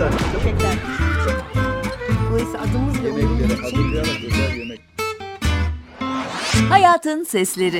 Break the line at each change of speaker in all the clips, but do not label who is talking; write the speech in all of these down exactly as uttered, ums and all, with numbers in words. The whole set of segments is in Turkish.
Teşekkürler.
Teşekkürler. Dolayısıyla adımız ve
Yemeklere
umurumuz için
hazırlayarak güzel yemek.
Hayatın Sesleri.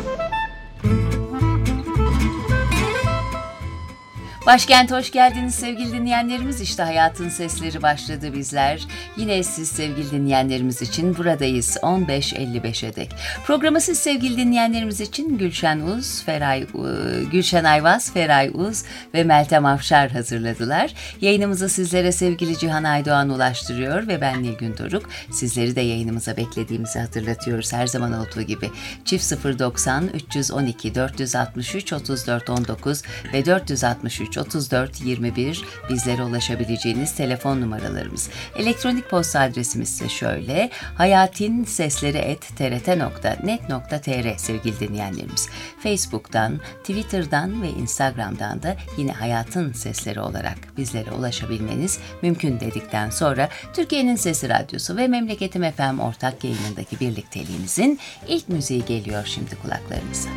Başkent hoş geldiniz sevgili dinleyenlerimiz. İşte Hayatın Sesleri başladı bizler. Yine siz sevgili dinleyenlerimiz için buradayız on beş elli beşe dek. Programı siz sevgili dinleyenlerimiz için Gülşen Uz, Feray, Gülşen Ayvaz, Feray Uz ve Meltem Afşar hazırladılar. Yayınımızı sizlere sevgili Cihan Aydoğan ulaştırıyor ve ben Nilgün Doruk. Sizleri de yayınımıza beklediğimizi hatırlatıyoruz her zaman olduğu gibi. Çift sıfır doksan üç on iki dört altı üç otuz dört on dokuz ve dört altı üç otuz dört yirmi bir bizlere ulaşabileceğiniz telefon numaralarımız. Elektronik posta adresimiz ise şöyle: hayatinsesleri et t r t nokta net nokta t r sevgili dinleyenlerimiz. Facebook'tan, Twitter'dan ve Instagram'dan da yine Hayatın Sesleri olarak bizlere ulaşabilmeniz mümkün dedikten sonra Türkiye'nin Sesi Radyosu ve Memleketim F M ortak yayınındaki birlikteliğimizin ilk müziği geliyor şimdi kulaklarınıza.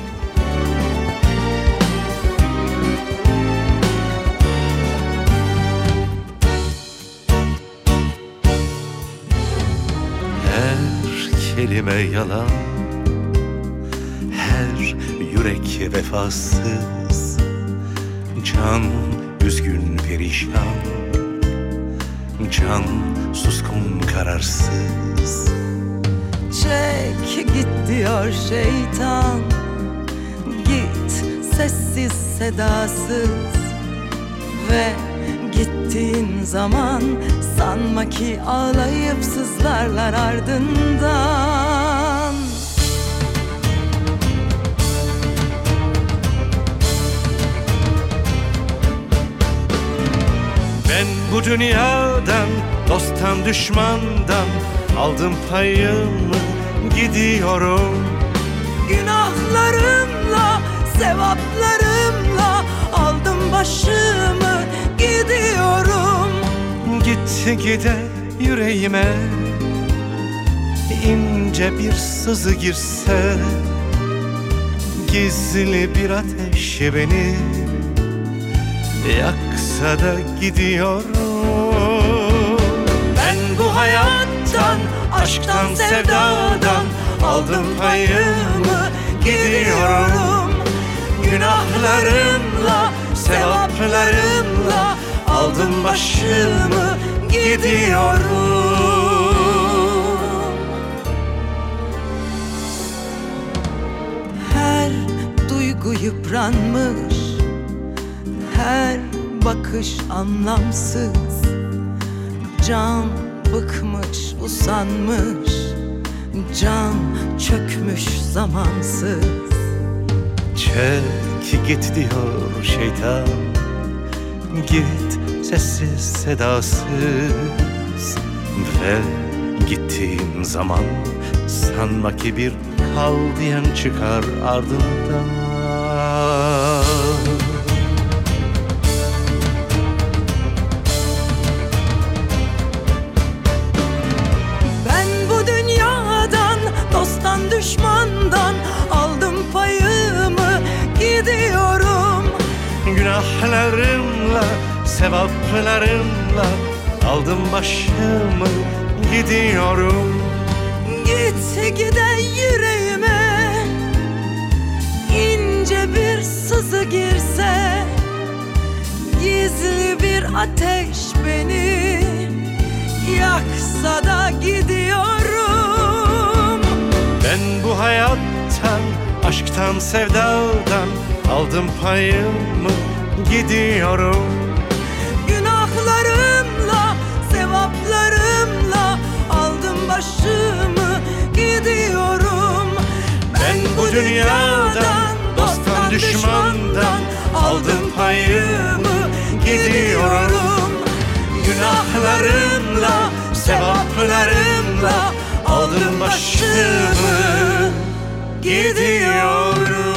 Kelime yalan, her yürek vefasız, can üzgün perişan, can suskun kararsız.
Çek git diyor şeytan, git sessiz sedasız ve gittiğin zaman sanma ki ağlayıp sızlarlar ardından.
Ben bu dünyadan, dosttan düşmandan aldım payımı, gidiyorum.
Günahlarımla, sevaplarımla aldım başımı, gidiyorum.
Gitti gide yüreğime ince bir sızı girse, gizli bir ateş beni yaksa da gidiyorum. Ben bu hayattan, aşktan, sevdadan aldım payımı, gidiyorum. Günahlarımla, sevaplarımla aldım başımı, gidiyorum.
Her duygu yıpranmış, her bakış anlamsız, can bıkmış, usanmış, can çökmüş zamansız.
Çek git diyor şeytan, git sessiz sedasız ve gittiğin zaman sanma ki bir kal diyen çıkar ardından.
Ben bu dünyadan, dosttan düşmandan aldım payımı, gidiyorum.
Günahlarımla, sevaplarımla aldım başımı, gidiyorum.
Git gide yüreğime ince bir sızı girse, gizli bir ateş beni yaksa da gidiyorum.
Ben bu hayattan, aşktan, sevdadan aldım payımı, gidiyorum.
Günahlarımla, sevaplarımla aldım başımı, gidiyorum.
Ben bu dünyadan, dosttan, düşmandan aldım payımı, gidiyorum. Günahlarımla, sevaplarımla aldım başımı, gidiyorum.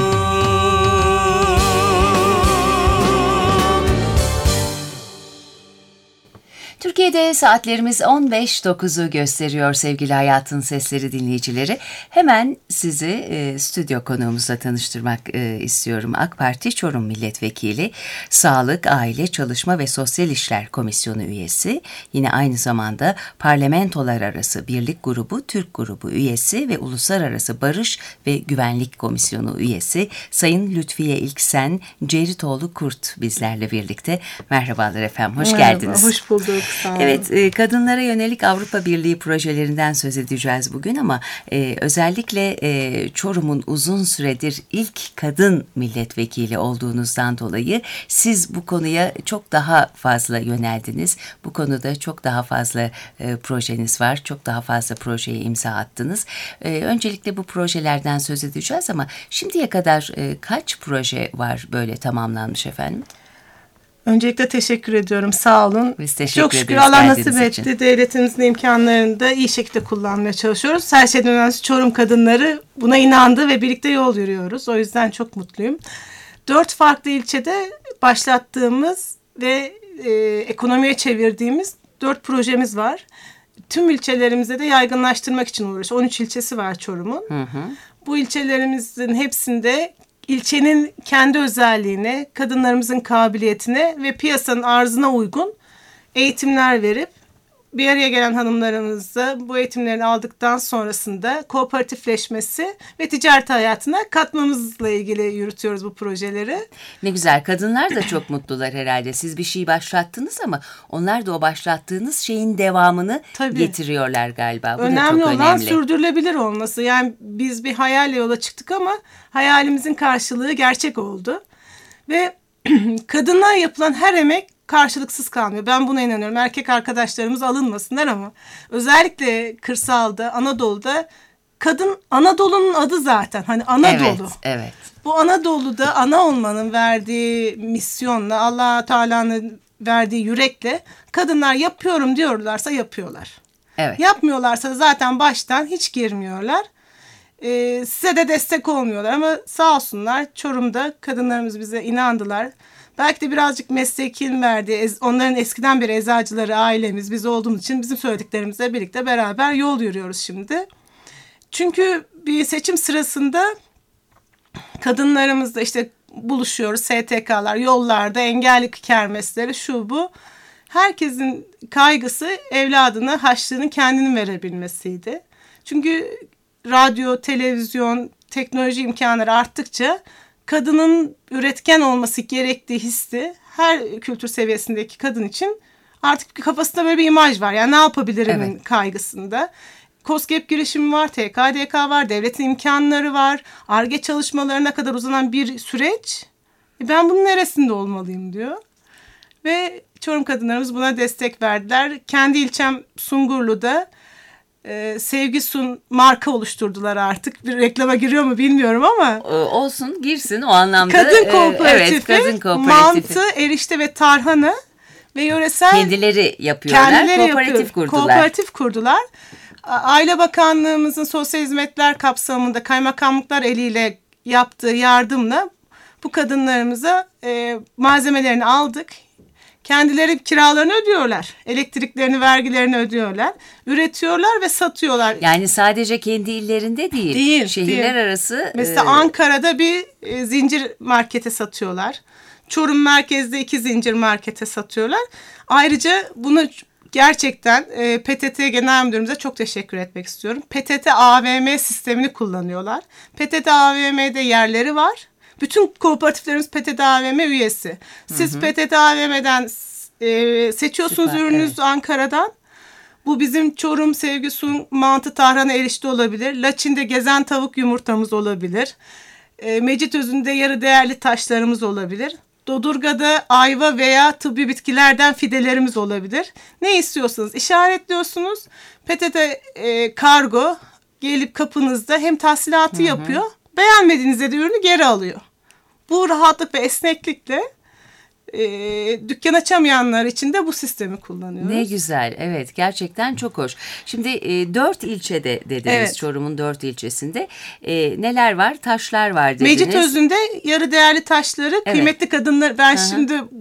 Türkiye'de saatlerimiz on beş dokuzu gösteriyor sevgili Hayatın Sesleri dinleyicileri. Hemen sizi e, stüdyo konuğumuzla tanıştırmak e, istiyorum. AK Parti Çorum Milletvekili, Sağlık, Aile, Çalışma ve Sosyal İşler Komisyonu üyesi, yine aynı zamanda Parlamentolar Arası Birlik Grubu, Türk Grubu üyesi ve Uluslararası Barış ve Güvenlik Komisyonu üyesi Sayın Lütfiye İlksen Ceritoğlu Kurt bizlerle birlikte. Merhabalar efendim, hoş
Merhaba,
geldiniz.
hoş bulduk. Sağ olun.
Evet, kadınlara yönelik Avrupa Birliği projelerinden söz edeceğiz bugün ama e, özellikle e, Çorum'un uzun süredir ilk kadın milletvekili olduğunuzdan dolayı siz bu konuya çok daha fazla yöneldiniz. Bu konuda çok daha fazla e, projeniz var, çok daha fazla projeye imza attınız. E, öncelikle bu projelerden söz edeceğiz ama şimdiye kadar e, kaç proje var böyle tamamlanmış efendim?
Öncelikle teşekkür ediyorum. Sağ olun.
Biz teşekkür
Çok şükür
ederiz
Allah
geldiğiniz
nasip
için.
etti. Devletimizin imkanlarını da iyi şekilde kullanmaya çalışıyoruz. Her şeyden önemlisi Çorum kadınları buna inandı ve birlikte yol yürüyoruz. O yüzden çok mutluyum. Dört farklı ilçede başlattığımız ve e, ekonomiye çevirdiğimiz dört projemiz var. Tüm ilçelerimizde de yaygınlaştırmak için uğraşıyoruz. on üç ilçesi var Çorum'un.
Hı hı.
Bu ilçelerimizin hepsinde ilçenin kendi özelliğine, kadınlarımızın kabiliyetine ve piyasanın arzına uygun eğitimler verip bir araya gelen hanımlarımızı bu eğitimlerini aldıktan sonrasında kooperatifleşmesi ve ticaret hayatına katmamızla ilgili yürütüyoruz bu projeleri.
Ne güzel, kadınlar da çok mutlular herhalde. Siz bir şey başlattınız ama onlar da o başlattığınız şeyin devamını
Tabii.
getiriyorlar galiba. Bu
Önemli
da çok
olan
önemli.
sürdürülebilir olması. Yani biz bir hayalle yola çıktık ama hayalimizin karşılığı gerçek oldu. Ve kadınlar yapılan her emek karşılıksız kalmıyor. Ben buna inanıyorum. Erkek arkadaşlarımız alınmasınlar ama özellikle kırsalda, Anadolu'da kadın Anadolu'nun adı zaten. Hani Anadolu.
Evet, evet.
Bu Anadolu'da ana olmanın verdiği misyonla, Allah Teala'nın verdiği yürekle kadınlar yapıyorum diyorlarsa yapıyorlar.
Evet.
Yapmıyorlarsa zaten baştan hiç girmiyorlar. Ee, size de destek olmuyorlar ama sağ olsunlar Çorum'da kadınlarımız bize inandılar. Belki de birazcık meslekin verdiği, onların eskiden beri eczacıları, ailemiz, biz olduğumuz için bizim söylediklerimizle birlikte beraber yol yürüyoruz şimdi. Çünkü bir seçim sırasında kadınlarımızla işte buluşuyoruz, S T K'lar, yollarda, engelli kermesleri, şu bu. Herkesin kaygısı evladına harçlığını kendinin verebilmesiydi. Çünkü radyo, televizyon, teknoloji imkanları arttıkça kadının üretken olması gerektiği hissi her kültür seviyesindeki kadın için artık kafasında böyle bir imaj var. Yani ne yapabilirim
Evet.
kaygısında. KOSGEB girişimi var, T K D K var, devletin imkanları var. Ar-Ge çalışmalarına kadar uzanan bir süreç. E ben bunun neresinde olmalıyım diyor. Ve Çorum kadınlarımız buna destek verdiler. Kendi ilçem Sungurlu'da Ee, Sevgi Sun marka oluşturdular artık. Bir reklama giriyor mu bilmiyorum ama.
Ee, olsun, girsin o anlamda.
Kadın kooperatifi,
evet, kadın kooperatifi.
mantı, erişte ve tarhana ve yöresel
Kendileri yapıyorlar.
kendileri
Kooperatif
yapıyor.
kurdular.
Kooperatif kurdular. A- Aile Bakanlığımızın sosyal hizmetler kapsamında kaymakamlıklar eliyle yaptığı yardımla bu kadınlarımıza e, malzemelerini aldık. Kendileri kiralarını ödüyorlar. Elektriklerini, vergilerini ödüyorlar. Üretiyorlar ve satıyorlar.
Yani sadece kendi illerinde değil.
Değil,
Şehirler
değil.
arası.
Mesela
e,
Ankara'da bir e, zincir markete satıyorlar. Çorum merkezde iki zincir markete satıyorlar. Ayrıca bunu gerçekten e, P T T Genel Müdürümüze çok teşekkür etmek istiyorum. P T T A V M sistemini kullanıyorlar. P T T A V M'de yerleri var. Bütün kooperatiflerimiz P T T A V M üyesi. Siz hı hı. P T T A V M'den e, seçiyorsunuz Süper, ürününüzü evet. Ankara'dan. Bu bizim Çorum, Sevgi Sun, mantı, tarhana, erişte olabilir. Laçin'de gezen tavuk yumurtamız olabilir. E, Mecitözü'nde yarı değerli taşlarımız olabilir. Dodurga'da ayva veya tıbbi bitkilerden fidelerimiz olabilir. Ne istiyorsanız işaretliyorsunuz. P T T e, kargo gelip kapınızda hem tahsilatı hı hı. yapıyor. Beğenmediğinizde de ürünü geri alıyor. Bu rahatlık ve esneklikle e, dükkan açamayanlar için de bu sistemi kullanıyoruz.
Ne güzel, evet, gerçekten çok hoş. Şimdi e, dört ilçede dediniz, evet. Çorum'un dört ilçesinde e, neler var? Taşlar var dediniz.
Mecitözü'nde yarı değerli taşları, evet. Kıymetli kadınlar. Ben Hı-hı. şimdi bu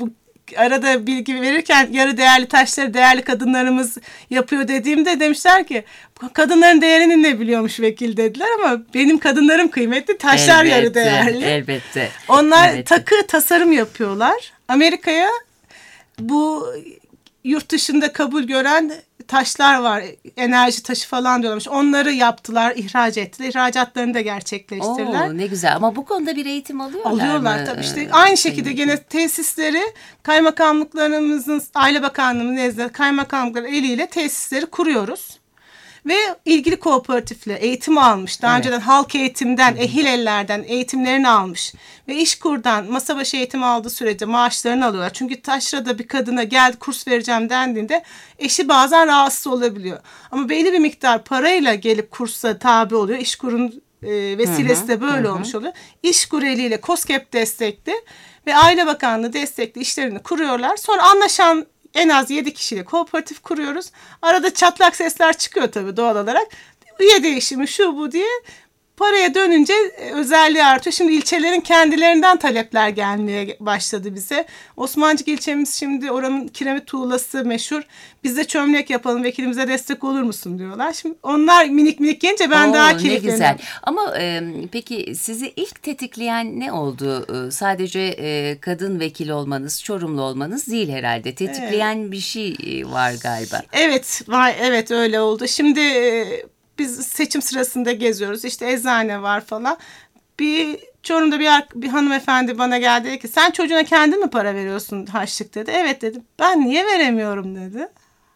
arada bilgi verirken yarı değerli taşları değerli kadınlarımız yapıyor dediğimde demişler ki kadınların değerini ne biliyormuş vekil dediler ama benim kadınlarım kıymetli, taşlar
elbette,
yarı değerli.
Elbette.
Onlar
elbette.
takı tasarım yapıyorlar. Amerika'ya bu yurt dışında kabul gören taşlar var. Enerji taşı falan diyorlarmış. Onları yaptılar, ihraç ettiler. İhracatlarını da gerçekleştirdiler.
Oo, ne güzel ama bu konuda bir eğitim alıyorlar mı?
Alıyorlar tabii işte. Aynı şekilde gene tesisleri kaymakamlıklarımızın, Aile Bakanlığı'nın nezdinde kaymakamlıkların eliyle tesisleri kuruyoruz. Ve ilgili kooperatifle eğitim almış. Daha evet. önceden halk eğitimden, ehil ellerden eğitimlerini almış. Ve İşkur'dan masa başı eğitim aldığı sürece maaşlarını alıyorlar. Çünkü taşrada bir kadına gel kurs vereceğim dendiğinde eşi bazen rahatsız olabiliyor. Ama belli bir miktar parayla gelip kursa tabi oluyor. İşkur'un e, vesilesi de böyle hı hı. olmuş oluyor. İşkur eliyle KOSGEB destekli ve Aile Bakanlığı destekli işlerini kuruyorlar. Sonra anlaşan en az yedi kişiyle kooperatif kuruyoruz. Arada çatlak sesler çıkıyor tabii doğal olarak. Üye değişimi şu bu diye paraya dönünce özelliği artıyor. Şimdi ilçelerin kendilerinden talepler gelmeye başladı bize. Osmancık ilçemiz şimdi oranın kiremit tuğlası meşhur. Biz de çömlek yapalım, vekilimize destek olur musun diyorlar. Şimdi onlar minik minik gelince ben Oo, daha keyifleniyorum. Ne güzel.
Ama e, peki sizi ilk tetikleyen ne oldu? E, sadece e, kadın vekil olmanız, Çorumlu olmanız değil herhalde. Tetikleyen evet. bir şey var galiba.
Evet, var, evet öyle oldu. Şimdi e, biz seçim sırasında geziyoruz. İşte eczane var falan. Bir Çorum'da bir, bir hanımefendi bana geldi dedi ki sen çocuğuna kendin mi para veriyorsun harçlık dedi. Evet dedim. Ben niye veremiyorum dedi.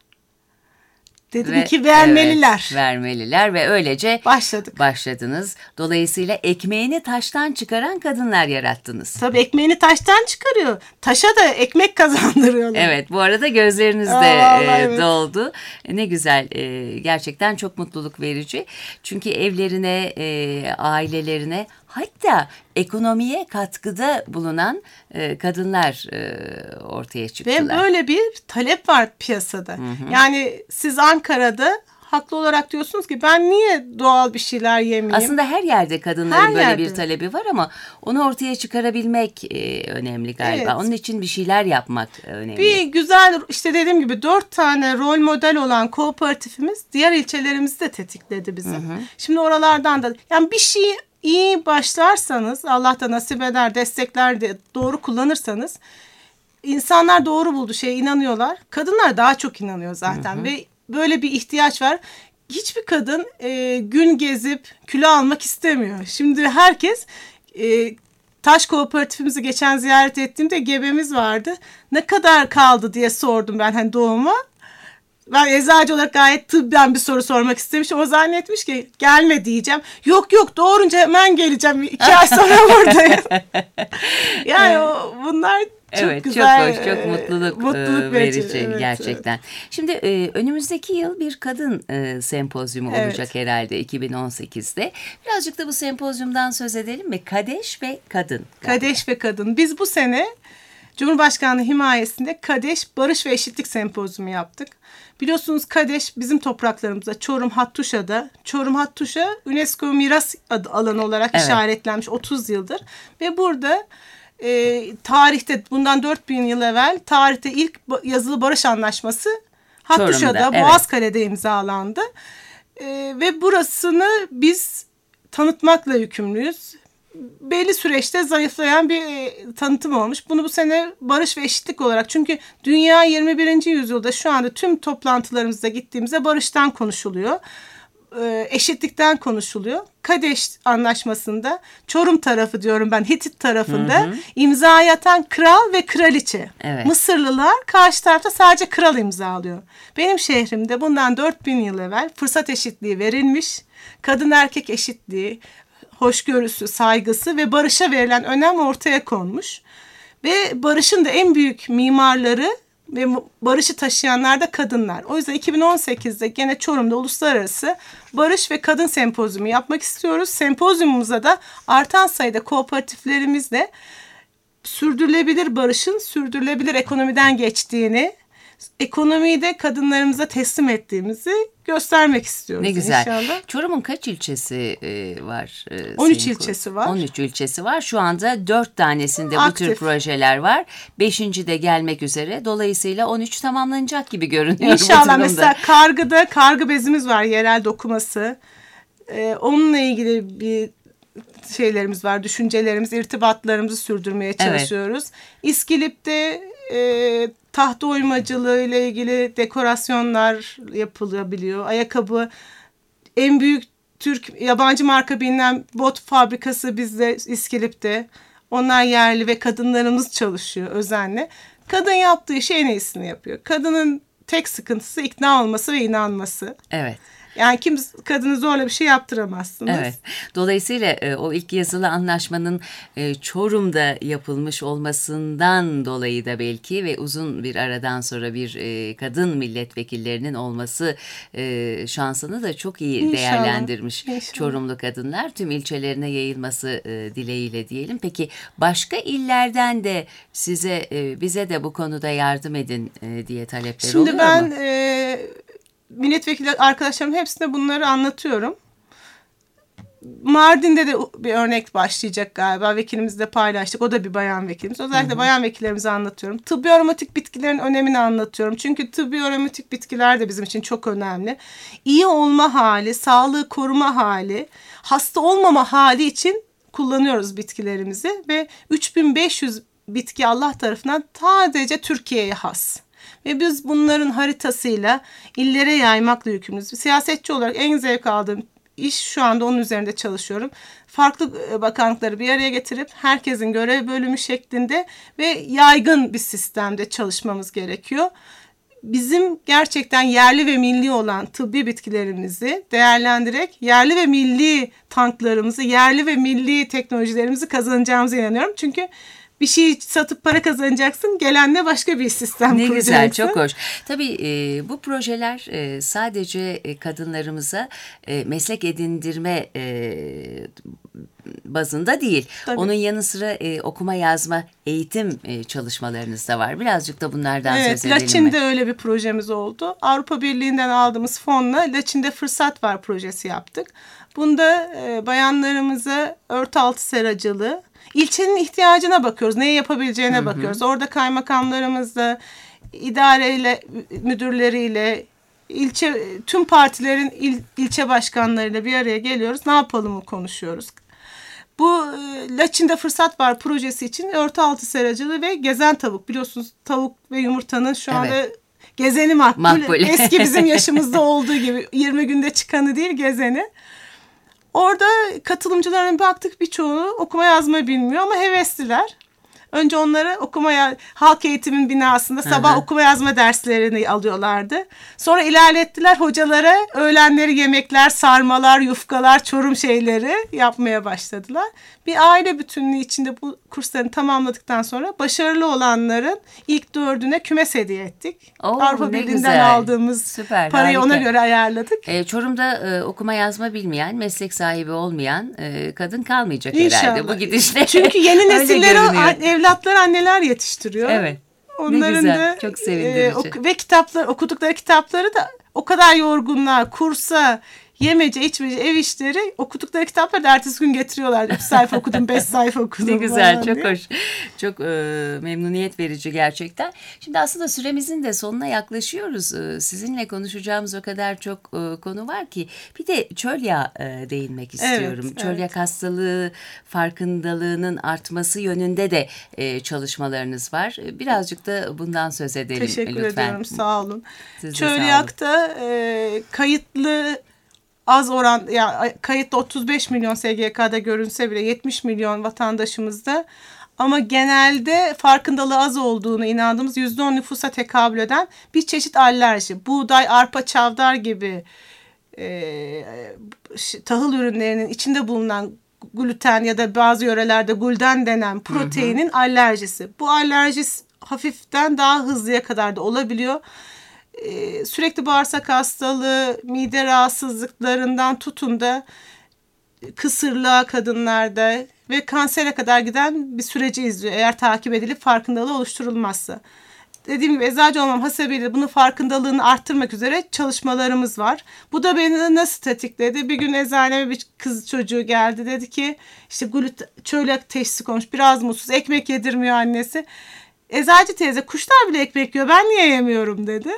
Dedim ve, ki vermeliler.
Evet, vermeliler ve öylece
başladık.
Başladınız. Dolayısıyla ekmeğini taştan çıkaran kadınlar yarattınız.
Tabii ekmeğini taştan çıkarıyor. Taşa da ekmek kazandırıyorlar.
Evet, bu arada gözleriniz de Aa, e, evet. doldu. Ne güzel, e, gerçekten çok mutluluk verici. Çünkü evlerine, e, ailelerine hatta ekonomiye katkıda bulunan e, kadınlar e, ortaya çıktılar.
Ve böyle bir talep var piyasada. Hı hı. Yani siz Ankara'da haklı olarak diyorsunuz ki ben niye doğal bir şeyler yemeyeyim?
Aslında her yerde kadınların her böyle yerde. bir talebi var ama onu ortaya çıkarabilmek e, önemli galiba. Evet. Onun için bir şeyler yapmak önemli.
Bir güzel işte dediğim gibi dört tane rol model olan kooperatifimiz diğer ilçelerimizi de tetikledi bizi. Hı hı. Şimdi oralardan da yani bir şey iyi başlarsanız Allah da nasip eder destekler de doğru kullanırsanız insanlar doğru bulduğu şeye inanıyorlar. Kadınlar daha çok inanıyor zaten hı hı. ve böyle bir ihtiyaç var. Hiçbir kadın e, gün gezip kilo almak istemiyor. Şimdi herkes e, taş kooperatifimizi geçen ziyaret ettiğimde gebemiz vardı. Ne kadar kaldı diye sordum ben hani doğuma. Ben eczacı olarak gayet tıbben bir soru sormak istemişim. O zannetmiş ki gelme diyeceğim. Yok yok doğurunca hemen geleceğim. İki ay sonra buradayım. Yani o, bunlar çok
evet,
güzel.
Çok hoş, çok mutluluk, mutluluk verici, verici evet, gerçekten. Evet. Şimdi e, önümüzdeki yıl bir kadın e, sempozyumu evet. olacak herhalde iki bin on sekizde. Birazcık da bu sempozyumdan söz edelim mi? Kadeş ve Kadın.
Kadeş ve Kadın. Biz bu sene Cumhurbaşkanlığı himayesinde Kadeş Barış ve Eşitlik Sempozyumu yaptık. Biliyorsunuz Kadeş bizim topraklarımızda Çorum Hattuşa'da. Çorum Hattuşa UNESCO miras alanı olarak evet. işaretlenmiş otuz yıldır. Ve burada e, tarihte bundan dört bin yıl evvel tarihte ilk yazılı barış anlaşması Hattuşa'da evet. Boğazkale'de imzalandı. E, ve burasını biz tanıtmakla yükümlüyüz. Belli süreçte zayıflayan bir e, tanıtım olmuş. Bunu bu sene barış ve eşitlik olarak çünkü dünya yirmi birinci yüzyılda şu anda tüm toplantılarımızda gittiğimizde barıştan konuşuluyor. E, eşitlikten konuşuluyor. Kadeş Anlaşması'nda Çorum tarafı diyorum ben Hitit tarafında hı hı. imza atan kral ve kraliçe. Evet. Mısırlılar karşı tarafta sadece kral imzalıyor. Benim şehrimde bundan dört bin yıl evvel fırsat eşitliği verilmiş. Kadın erkek eşitliği, hoşgörüsü, saygısı ve barışa verilen önem ortaya konmuş. Ve barışın da en büyük mimarları ve barışı taşıyanlar da kadınlar. O yüzden iki bin on sekizde gene Çorum'da uluslararası barış ve kadın sempozyumu yapmak istiyoruz. Sempozyumumuza da artan sayıda kooperatiflerimizle sürdürülebilir barışın sürdürülebilir ekonomiden geçtiğini, ekonomiyi de kadınlarımıza teslim ettiğimizi göstermek istiyoruz.
Ne güzel.
İnşallah.
Çorum'un kaç ilçesi e, var? E,
on üç
senin
ilçesi var.
on üç ilçesi var. Şu anda dört tanesinde
Aktif.
bu tür projeler var. beşinci de gelmek üzere. Dolayısıyla on üç tamamlanacak gibi görünüyor.
İnşallah. Mesela Kargı'da kargı bezimiz var, yerel dokuması. Ee, onunla ilgili bir şeylerimiz var, düşüncelerimiz, irtibatlarımızı sürdürmeye çalışıyoruz. Evet. İskilip'te e, tahta oymacılığı ile ilgili dekorasyonlar yapılabiliyor. Ayakkabı, en büyük Türk yabancı marka bilinen bot fabrikası bizde İskilip'te. Onlar yerli ve kadınlarımız çalışıyor özenle. Kadın yaptığı işi en iyisini yapıyor. Kadının tek sıkıntısı ikna olması ve inanması.
Evet.
Yani kimse kadını zorla bir şey yaptıramazsınız.
Evet. Dolayısıyla e, o ilk yazılı anlaşmanın e, Çorum'da yapılmış olmasından dolayı da belki ve uzun bir aradan sonra bir e, kadın milletvekillerinin olması e, şansını da çok iyi
İnşallah.
değerlendirmiş
İnşallah.
Çorumlu kadınlar. Tüm ilçelerine yayılması e, dileğiyle diyelim. Peki başka illerden de size e, bize de bu konuda yardım edin e, diye talepler
Şimdi
oluyor
ben,
mu?
E, milletvekili arkadaşlarım hepsine bunları anlatıyorum. Mardin'de de bir örnek başlayacak galiba. Vekilimizle paylaştık. O da bir bayan vekilimiz. Özellikle hı hı. bayan vekillerimize anlatıyorum. Tıbbi aromatik bitkilerin önemini anlatıyorum. Çünkü tıbbi aromatik bitkiler de bizim için çok önemli. İyi olma hali, sağlığı koruma hali, hasta olmama hali için kullanıyoruz bitkilerimizi. Ve üç bin beş yüz bitki Allah tarafından sadece Türkiye'ye has. Ve biz bunların haritasıyla illere yaymakla yükümlüyüz. Siyasetçi olarak en zevk aldığım iş şu anda onun üzerinde çalışıyorum. Farklı bakanlıkları bir araya getirip herkesin görev bölümü şeklinde ve yaygın bir sistemde çalışmamız gerekiyor. Bizim gerçekten yerli ve milli olan tıbbi bitkilerimizi değerlendirerek yerli ve milli tanklarımızı, yerli ve milli teknolojilerimizi kazanacağımıza inanıyorum. Çünkü bir şey satıp para kazanacaksın. Gelenle başka bir sistem
ne
kuracaksın.
Ne güzel, çok hoş. Tabii e, bu projeler e, sadece e, kadınlarımıza e, meslek edindirme e, bazında değil. Tabii. Onun yanı sıra e, okuma yazma eğitim e, çalışmalarınız da var. Birazcık da bunlardan
evet,
söz edelim mi?
Laçin'de öyle bir projemiz oldu. Avrupa Birliği'nden aldığımız fonla Laçin'de Fırsat Var projesi yaptık. Bunda e, bayanlarımıza örtü altı seracılığı, İlçenin ihtiyacına bakıyoruz. Neyi yapabileceğine hı hı. bakıyoruz. Orada kaymakamlarımızla, idareyle, müdürleriyle, ilçe tüm partilerin il, ilçe başkanlarıyla bir araya geliyoruz. Ne yapalım konuşuyoruz. Bu Laçin'de Fırsat Var projesi için örtü altı seracılığı ve gezen tavuk. Biliyorsunuz tavuk ve yumurtanın şu anda evet. gezeni makbul. makbul. Eski bizim yaşımızda olduğu gibi yirmi günde çıkanı değil, gezeni. Orada katılımcıların baktık birçoğu okuma yazma bilmiyor ama hevesliler. Önce onları okuma halk eğitimin binasında sabah hı hı. okuma yazma derslerini alıyorlardı. Sonra ilerlettiler, hocalara öğlenleri yemekler, sarmalar, yufkalar, Çorum şeyleri yapmaya başladılar. Bir aile bütünlüğü içinde bu kurslarını tamamladıktan sonra başarılı olanların ilk dördüne kümes hediye ettik. Oo, Avrupa Birliği'nden aldığımız Süper, parayı harika. Ona göre ayarladık.
E, Çorum'da e, okuma yazma bilmeyen, meslek sahibi olmayan e, kadın kalmayacak
İnşallah.
Herhalde bu gidişle.
Çünkü yeni nesilleri evlatlar anneler yetiştiriyor.
Evet.
Onların
ne güzel.
da
çok sevindirici.
E, ok- ve kitaplar okudukları kitapları da o kadar yorgunlar, kursa, yemece, içmece, ev işleri, okudukları kitapları da ertesi gün getiriyorlar. Üç sayfa okudum, beş sayfa okudum.
Ne güzel, çok diye. Hoş. Çok e, memnuniyet verici gerçekten. Şimdi aslında süremizin de sonuna yaklaşıyoruz. E, sizinle konuşacağımız o kadar çok e, konu var ki. Bir de çölyak e, değinmek istiyorum. Evet, çölyak evet. hastalığı farkındalığının artması yönünde de e, çalışmalarınız var. Birazcık da bundan söz edelim
Teşekkür
lütfen.
Teşekkür ederim, sağ olun. Çölyakta e, kayıtlı az oran, ya kayıtlı otuz beş milyon S G K'da görünse bile yetmiş milyon vatandaşımızda ama genelde farkındalığı az olduğunu inandığımız yüzde on nüfusa tekabül eden bir çeşit alerji. Buğday, arpa, çavdar gibi e, tahıl ürünlerinin içinde bulunan gluten ya da bazı yörelerde gluten denen proteinin hı hı. alerjisi. Bu alerji hafiften daha hızlıya kadar da olabiliyor. Ee, sürekli bağırsak hastalığı, mide rahatsızlıklarından tutun da kısırlığa kadınlarda ve kansere kadar giden bir süreci izliyor eğer takip edilip farkındalığı oluşturulmazsa. dediğim gibi eczacı olmam hasebiyle bunun farkındalığını arttırmak üzere çalışmalarımız var. Bu da beni nasıl tetikledi? Bir gün eczaneme bir kız çocuğu geldi. Dedi ki işte gluten, çölyak teşhisi konmuş. Biraz mutsuz. Ekmek yedirmiyor annesi. Eczacı teyze kuşlar bile ekmek yiyor. Ben niye yemiyorum dedi.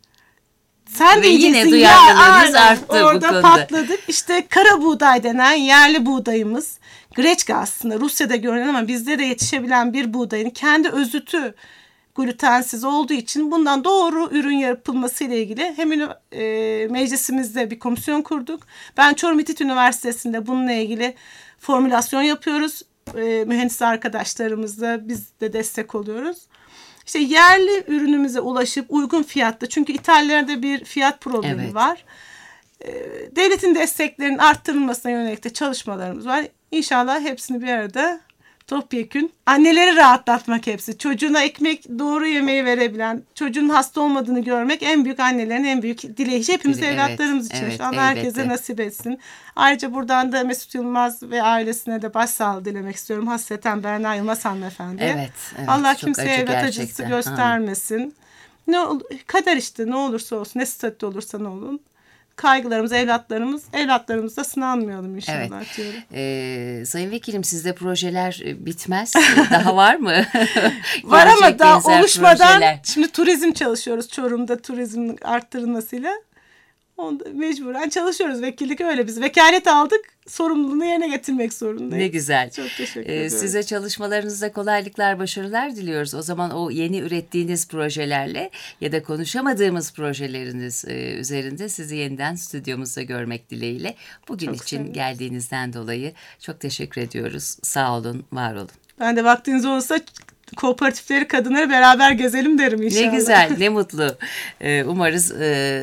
Sen
Ve yine
diyeceksin,
duyarlılığınız
ya,
arttı bu
orada
konuda.
patladık. İşte kara buğday denen yerli buğdayımız. Greçka aslında Rusya'da görünen ama bizde de yetişebilen bir buğdayın kendi özütü glutensiz olduğu için bundan doğru ürün yapılması ile ilgili hem e, meclisimizde bir komisyon kurduk. Ben Çorum İTİT Üniversitesi'nde bununla ilgili formülasyon yapıyoruz. E, mühendis arkadaşlarımızla biz de destek oluyoruz. İşte yerli ürünümüze ulaşıp uygun fiyatta, çünkü İtalya'da bir fiyat problemi
Evet.
var. E, devletin desteklerinin arttırılmasına yönelik de çalışmalarımız var. İnşallah hepsini bir arada topyekün. Anneleri rahatlatmak hepsi. Çocuğuna ekmek doğru yemeği verebilen, çocuğun hasta olmadığını görmek en büyük annelerin en büyük dileği. Hepimiz
Evet,
evlatlarımız için.
evet,
Allah
elbette.
herkese nasip etsin. Ayrıca buradan da Mesut Yılmaz ve ailesine de başsağlığı dilemek istiyorum. Hasreten Berna Yılmaz hanımefendi.
Evet, evet,
Allah
çok
kimseye
acı
evlat acısı
gerçekten.
göstermesin. Ne ol- kader işte, ne olursa olsun, ne statü olursa ne olun. Kaygılarımız, evlatlarımız, evlatlarımızda sınanmayalım inşallah
Evet.
diyorum.
Ee, Sayın Vekilim, sizde projeler e, bitmez. Daha var mı?
Var ama
Gelecek
daha
benzer
oluşmadan
projeler.
şimdi turizm çalışıyoruz. Çorum'da turizmin arttırılmasıyla. Onda mecburen çalışıyoruz. Vekillik öyle. Biz vekalet aldık. Sorumluluğunu yerine getirmek zorundayız.
Ne güzel.
Çok teşekkür
Ee,
ediyorum.
size çalışmalarınızda kolaylıklar, başarılar diliyoruz. O zaman o yeni ürettiğiniz projelerle ya da konuşamadığımız projeleriniz e, üzerinde sizi yeniden stüdyomuzda görmek dileğiyle. Bugün
Çok
için
sevindim.
geldiğinizden dolayı çok teşekkür ediyoruz. Sağ olun, var olun.
Ben de vaktiniz olursa kooperatifleri, kadınları beraber gezelim derim inşallah.
Ne güzel, ne mutlu. Ee, umarız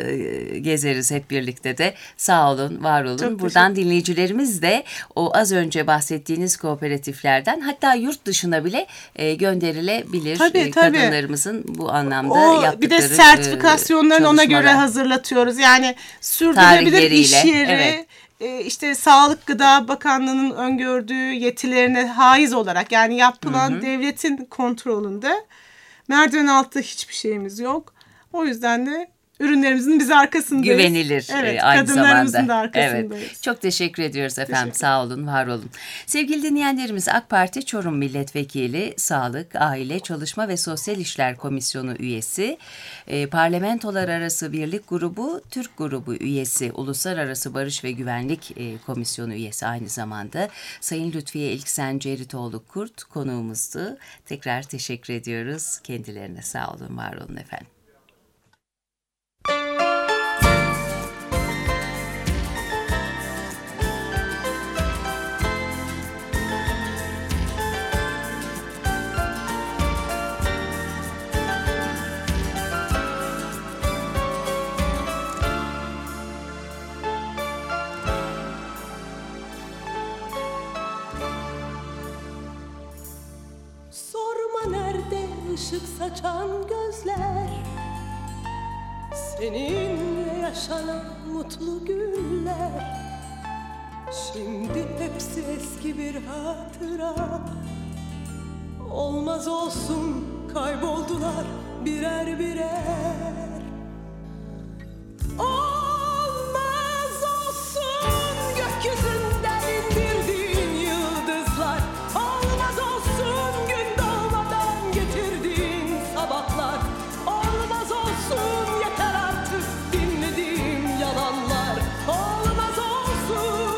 e, gezeriz hep birlikte de. Sağ olun, var olun.
Çok
Buradan dinleyicilerimiz de o az önce bahsettiğiniz kooperatiflerden, hatta yurt dışına bile e, gönderilebilir.
Tabii,
E,
tabii.
Kadınlarımızın bu anlamda
O
yaptıkları
bir de sertifikasyonlarını
e,
ona göre
çalışmalar.
hazırlatıyoruz. Yani sürdürülebilir iş
Tarihleriyle,
yeri,
evet.
e, işte Sağlık Gıda Bakanlığı'nın öngördüğü yetilerine haiz olarak, yani yapılan devletin kontrolünde merdiven altı hiçbir şeyimiz yok. O yüzden de ürünlerimizin biz arkasındayız.
Güvenilir
evet,
e, aynı
kadınlarımızın
zamanda.
da arkasındayız.
Evet. Çok teşekkür ediyoruz efendim.
Teşekkür.
Sağ olun, var olun. Sevgili dinleyenlerimiz, AK Parti Çorum Milletvekili, Sağlık, Aile, Çalışma ve Sosyal İşler Komisyonu üyesi, e, Parlamentolar Arası Birlik Grubu, Türk Grubu üyesi, Uluslararası Barış ve Güvenlik e, Komisyonu üyesi aynı zamanda Sayın Lütfiye İlksen Ceritoğlu Kurt konuğumuzdu. Tekrar teşekkür ediyoruz. Kendilerine sağ olun, var olun efendim.
Sorma nerede ışık saçan gözler, seninle yaşanan mutlu günler. Şimdi hepsi eski bir hatıra. Olmaz olsun kayboldular birer birer. Olmaz olsun gökyüzünden indirdiğin yıldızlar. Olmaz olsun gün doğmadan getirdiğin sabahlar. Olmaz olsun yeter artık dinlediğim yalanlar. Olmaz olsun.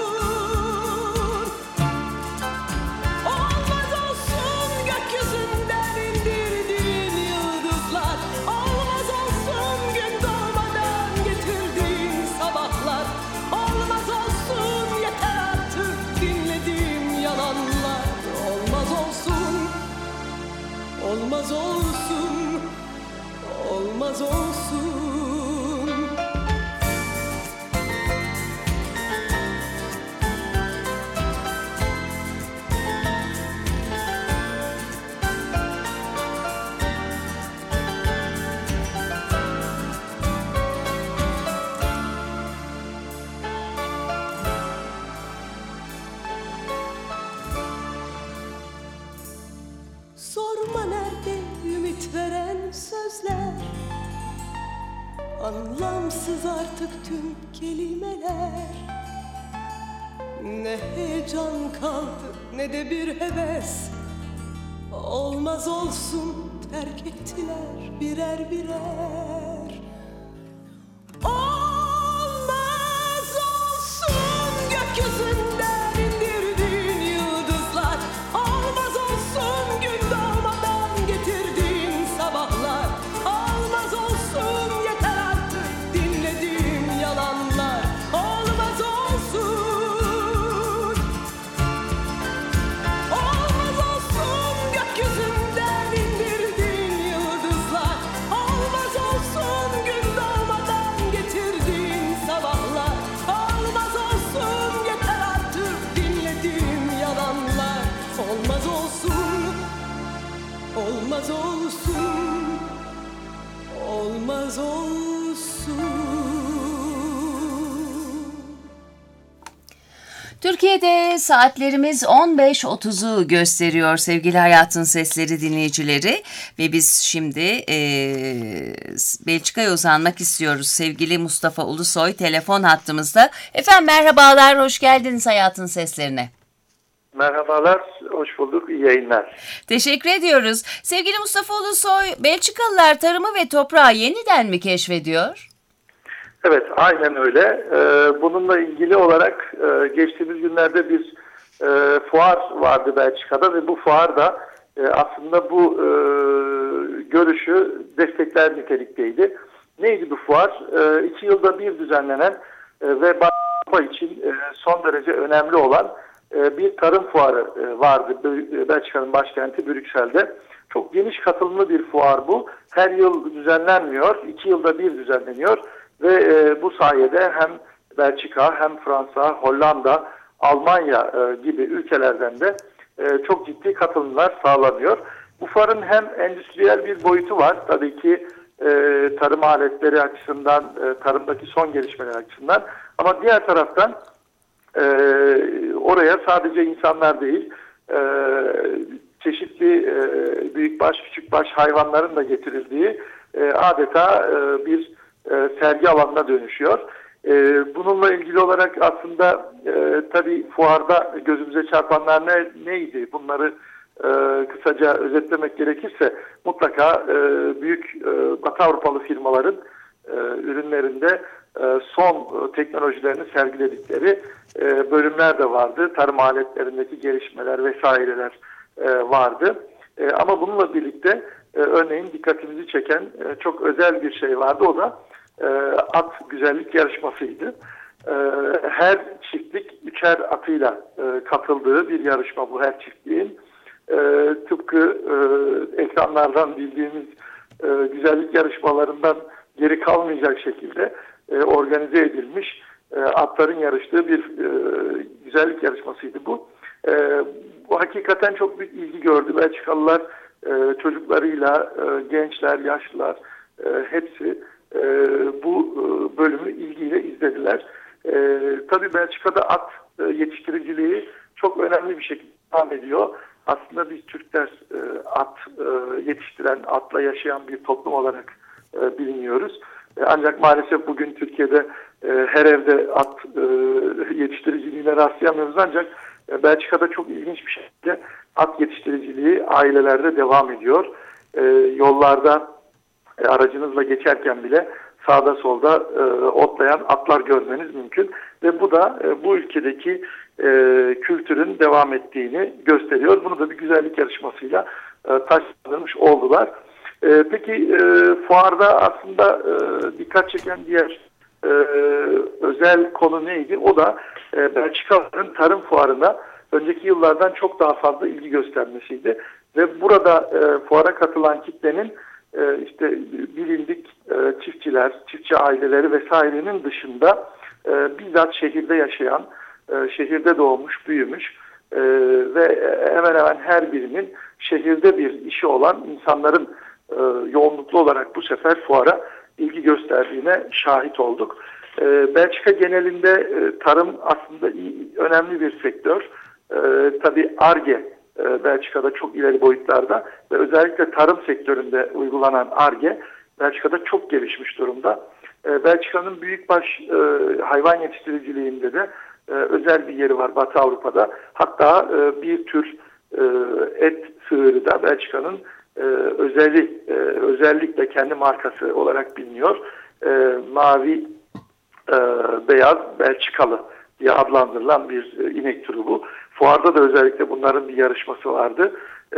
Olmaz olsun gökyüzünden indirdiğin yıldızlar. Olmaz olsun gün doğmadan getirdiğin sabahlar. Olmaz olsun yeter artık dinlediğim yalanlar. Olmaz olsun. Olmaz olsun. Olmaz olsun. Sorma nerede ümit veren sözler. Anlamsız artık tüm kelimeler. Ne heyecan kaldı ne de bir heves. Olmaz olsun terk ettiler birer birer. Olmaz olsun gökyüzünden indirdiğin yıldızlar. Olmaz olsun gün doğmadan getirdiğin sabahlar. Olmaz olsun yeter artık dinlediğim yalanlar. Olmaz olsun. Olmaz olsun gökyüzünden indirdiğin yıldızlar. Olmaz olsun gün doğmadan getirdiğin sabahlar. Olmaz olsun yeter artık dinlediğim yalanlar. Olmaz olsun. Olmaz olsun. Olmaz olsun.
Türkiye'de saatlerimiz on beş otuzu gösteriyor sevgili Hayatın Sesleri dinleyicileri ve biz şimdi e, Belçika'ya uzanmak istiyoruz. Sevgili Mustafa Ulusoy telefon hattımızda. Efendim merhabalar, hoş geldiniz Hayatın Seslerine.
Merhabalar, hoş bulduk, iyi yayınlar.
Teşekkür ediyoruz. Sevgili Mustafa Ulusoy, Belçikalılar tarımı ve toprağı yeniden mi keşfediyor?
Evet, aynen öyle. Ee, bununla ilgili olarak e, geçtiğimiz günlerde bir e, fuar vardı Belçika'da ve bu fuar da e, aslında bu e, görüşü destekler nitelikteydi. Neydi bu fuar? E, iki yılda bir düzenlenen e, ve Avrupa için e, son derece önemli olan e, bir tarım fuarı e, vardı. Belçika'nın başkenti Brüksel'de. Çok geniş katılımlı bir fuar bu. Her yıl düzenlenmiyor, iki yılda bir düzenleniyor. Ve e, bu sayede hem Belçika hem Fransa, Hollanda, Almanya e, gibi ülkelerden de e, çok ciddi katılımlar sağlanıyor. Bu fuarın hem endüstriyel bir boyutu var. Tabii ki e, tarım aletleri açısından, e, tarımdaki son gelişmeler açısından. Ama diğer taraftan e, oraya sadece insanlar değil, e, çeşitli e, büyükbaş, küçükbaş hayvanların da getirildiği e, adeta e, bir E, sergi alanına dönüşüyor. E, bununla ilgili olarak aslında e, tabii fuarda gözümüze çarpanlar ne, neydi? Bunları e, kısaca özetlemek gerekirse mutlaka e, büyük e, Batı Avrupalı firmaların e, ürünlerinde e, son e, teknolojilerini sergiledikleri e, bölümler de vardı. Tarım aletlerindeki gelişmeler vesaireler e, vardı. E, ama bununla birlikte e, örneğin dikkatimizi çeken e, çok özel bir şey vardı. O da e, at güzellik yarışmasıydı. E, her çiftlik üçer atıyla e, katıldığı bir yarışma bu her çiftliğin. E, tıpkı e, ekranlardan bildiğimiz e, güzellik yarışmalarından geri kalmayacak şekilde e, organize edilmiş e, atların yarıştığı bir e, güzellik yarışmasıydı bu. E, bu hakikaten çok büyük ilgi gördü. Belçikalılar e, çocuklarıyla, e, gençler, yaşlılar e, hepsi e, bu e, bölümü ilgiyle izlediler. E, tabii Belçika'da at e, yetiştiriciliği çok önemli bir şekilde devam ediyor. Aslında biz Türkler e, at e, yetiştiren, atla yaşayan bir toplum olarak e, biliniyoruz. E, ancak maalesef bugün Türkiye'de e, her evde at e, yetiştiriciliğine rastlayamıyoruz. Ancak e, Belçika'da çok ilginç bir şekilde at yetiştiriciliği ailelerde devam ediyor. E, yollarda e, aracınızla geçerken bile sağda solda e, otlayan atlar görmeniz mümkün. Ve bu da e, bu ülkedeki e, kültürün devam ettiğini gösteriyor. Bunu da bir güzellik yarışmasıyla e, taşlandırmış oldular. E, peki e, fuarda aslında e, dikkat çeken diğer e, özel konu neydi? O da e, Belçikalıların tarım fuarına önceki yıllardan çok daha fazla ilgi göstermesiydi. Ve burada e, fuara katılan kitlenin e, işte bilindik e, çiftçiler, çiftçi aileleri vesairenin dışında e, bizzat şehirde yaşayan, e, şehirde doğmuş, büyümüş e, ve hemen hemen her birinin şehirde bir işi olan insanların e, yoğunluklu olarak bu sefer fuara ilgi gösterdiğine şahit olduk. E, Belçika genelinde e, tarım aslında iyi, önemli bir sektör. E, tabii Ar-Ge e, Belçika'da çok ileri boyutlarda ve özellikle tarım sektöründe uygulanan Ar-Ge Belçika'da çok gelişmiş durumda. E, Belçika'nın büyükbaş e, hayvan yetiştiriciliğinde de e, özel bir yeri var Batı Avrupa'da. Hatta e, bir tür e, et sığırı da Belçika'nın e, özeli, e, özellikle kendi markası olarak biliniyor. E, mavi e, beyaz Belçikalı diye adlandırılan bir e, inek türü bu. Fuarda da özellikle bunların bir yarışması vardı. E,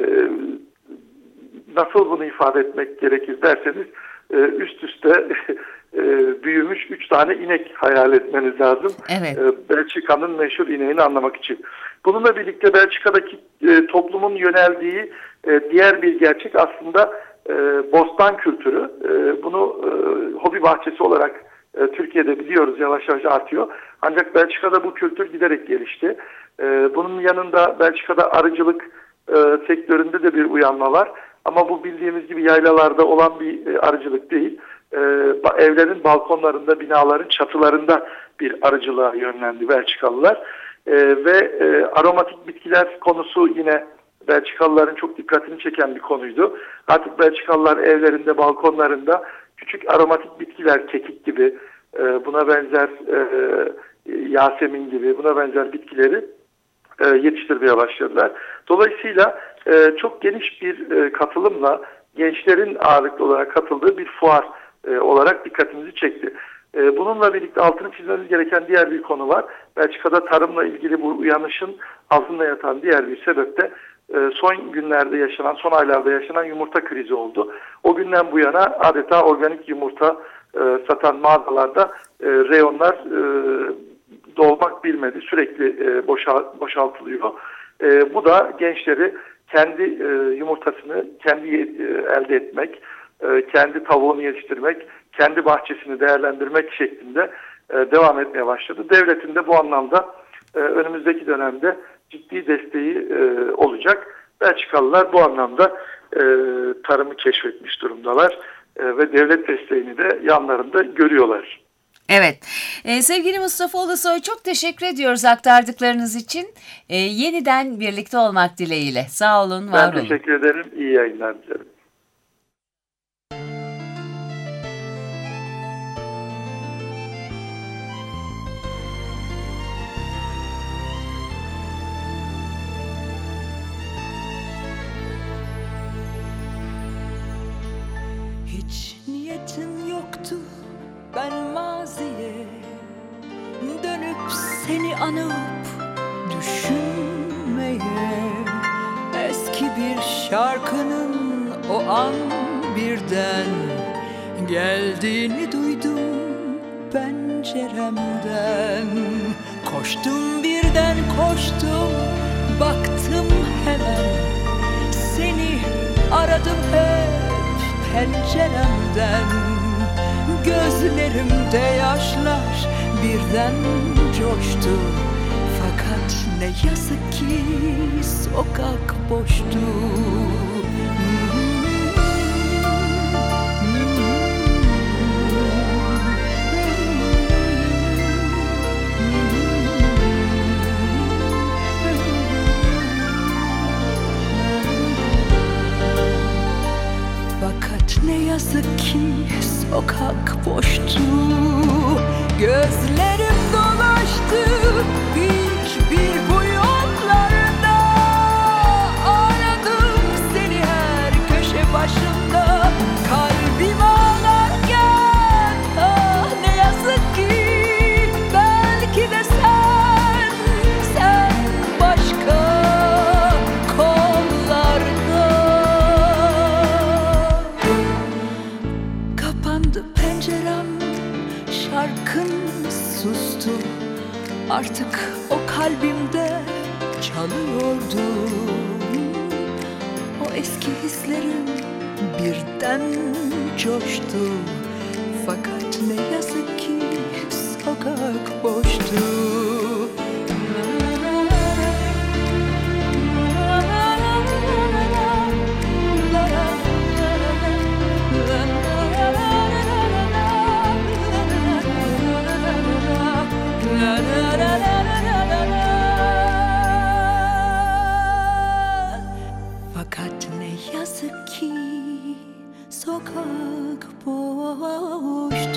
nasıl bunu ifade etmek gerekir derseniz e, üst üste e, büyümüş üç tane inek hayal etmeniz lazım.
Evet.
E, Belçika'nın meşhur ineğini anlamak için. Bununla birlikte Belçika'daki e, toplumun yöneldiği e, diğer bir gerçek aslında e, bostan kültürü. E, bunu e, hobi bahçesi olarak e, Türkiye'de biliyoruz, yavaş yavaş artıyor. Ancak Belçika'da bu kültür giderek gelişti. E, bunun yanında Belçika'da arıcılık e, sektöründe de bir uyanma var. Ama bu bildiğimiz gibi yaylalarda olan bir e, arıcılık değil. E, evlerin balkonlarında, binaların çatılarında bir arıcılığa yönlendi Belçikalılar. E, ve e, aromatik bitkiler konusu yine Belçikalıların çok dikkatini çeken bir konuydu. Artık Belçikalılar evlerinde, balkonlarında küçük aromatik bitkiler, kekik gibi, e, buna benzer e, yasemin gibi, buna benzer bitkileri e, yetiştirmeye başladılar. Dolayısıyla e, çok geniş bir e, katılımla gençlerin ağırlıklı olarak katıldığı bir fuar e, olarak dikkatimizi çekti. E, bununla birlikte altını çizmemiz gereken diğer bir konu var. Belçika'da tarımla ilgili bu uyanışın altında yatan diğer bir sebep de e, son günlerde yaşanan, son aylarda yaşanan yumurta krizi oldu. O günden bu yana adeta organik yumurta e, satan mağazalarda e, reyonlar e, dolmak bilmedi. Sürekli e, boşal, boşaltılıyor. E, bu da gençleri kendi e, yumurtasını kendi e, elde etmek, e, kendi tavuğunu yetiştirmek, kendi bahçesini değerlendirmek şeklinde e, devam etmeye başladı. Devletin de bu anlamda e, önümüzdeki dönemde ciddi desteği e, olacak. Belçikalılar bu anlamda e, tarımı keşfetmiş durumdalar e, ve devlet desteğini de yanlarında görüyorlar.
Evet. Ee, sevgili Mustafa Ulusoy, çok teşekkür ediyoruz aktardıklarınız için. Ee, yeniden birlikte olmak dileğiyle. Sağ olun, var olun.
Ben teşekkür ederim. İyi yayınlar dilerim.
Hiç niyetim yoktu ben maziye dönüp seni anıp düşünmeye. Eski bir şarkının o an birden geldiğini duydum penceremden. Koştum birden koştum, baktım hemen, seni aradım hep penceremden. Gözlerimde yaşlar birden coştu, fakat ne yazık ki sokak boştu. Fakat ne yazık ki sokak boştu. Gözlerim dolaştı hiçbir bu yollarda. Aradım seni her köşe başında, kalbim ağlarken. Ah ne yazık ki belki de sen, sen başka kollarda. Kapandı pencerem, şarkın sustu. Artık o kalbimde çalıyordu. O eski hislerim birden coştu. Fakat ne yazık ki sokak boştu. Fakat ne yazık ki sokak boştu.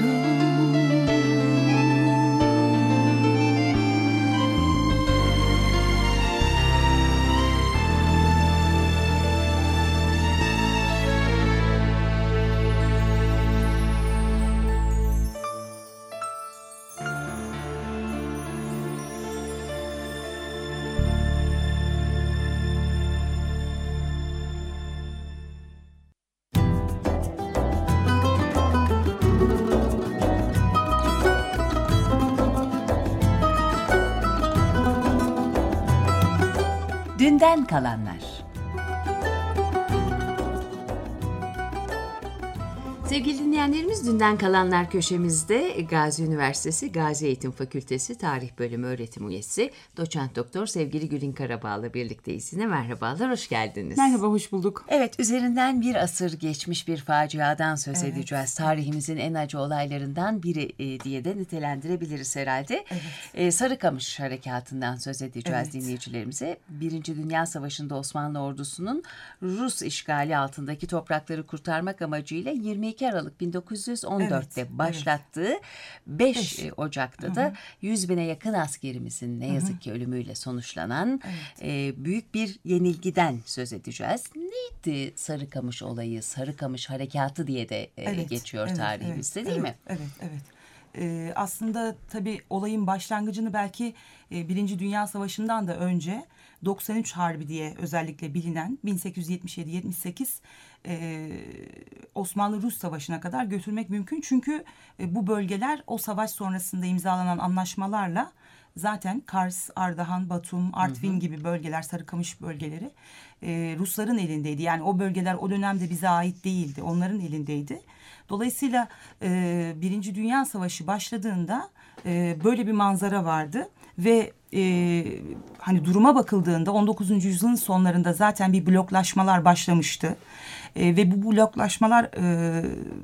Dünden kalanlar. Sevgili dinleyenlerimiz, Dünden Kalanlar köşemizde Gazi Üniversitesi Gazi Eğitim Fakültesi Tarih Bölümü öğretim üyesi Doçent Doktor sevgili Gülin Karabağ'la birlikteyiz. Yine merhabalar, hoş geldiniz.
Merhaba, hoş bulduk.
Evet, üzerinden bir asır geçmiş bir faciadan söz
Evet.
edeceğiz. Tarihimizin en acı olaylarından biri e, diye de nitelendirebiliriz herhalde. Evet. E, Sarıkamış Harekatı'ndan söz edeceğiz evet. dinleyicilerimize. Birinci Dünya Savaşı'nda Osmanlı ordusunun Rus işgali altındaki toprakları kurtarmak amacıyla yirmi iki Aralık bin dokuz yüz on dörtte evet, başlattığı evet. beş Ocak'ta Hı-hı. da yüz bine yakın askerimizin ne yazık Hı-hı. ki ölümüyle sonuçlanan evet. e, büyük bir yenilgiden söz edeceğiz. Neydi Sarıkamış olayı, Sarıkamış Harekatı diye de e, evet, geçiyor evet, tarihimizde
evet,
değil
evet,
mi?
Evet, evet. Ee, aslında tabii olayın başlangıcını belki e, Birinci Dünya Savaşı'ndan da önce doksan üç Harbi diye özellikle bilinen bin sekiz yüz yetmiş yedi yetmiş sekiz e, Osmanlı-Rus Savaşı'na kadar götürmek mümkün. Çünkü e, bu bölgeler o savaş sonrasında imzalanan anlaşmalarla zaten Kars, Ardahan, Batum, Artvin hı hı. gibi bölgeler, Sarıkamış bölgeleri e, Rusların elindeydi. Yani o bölgeler o dönemde bize ait değildi, onların elindeydi. Dolayısıyla e, Birinci Dünya Savaşı başladığında e, böyle bir manzara vardı ve e, hani duruma bakıldığında on dokuzuncu yüzyılın sonlarında zaten bir bloklaşmalar başlamıştı e, ve bu bloklaşmalar e,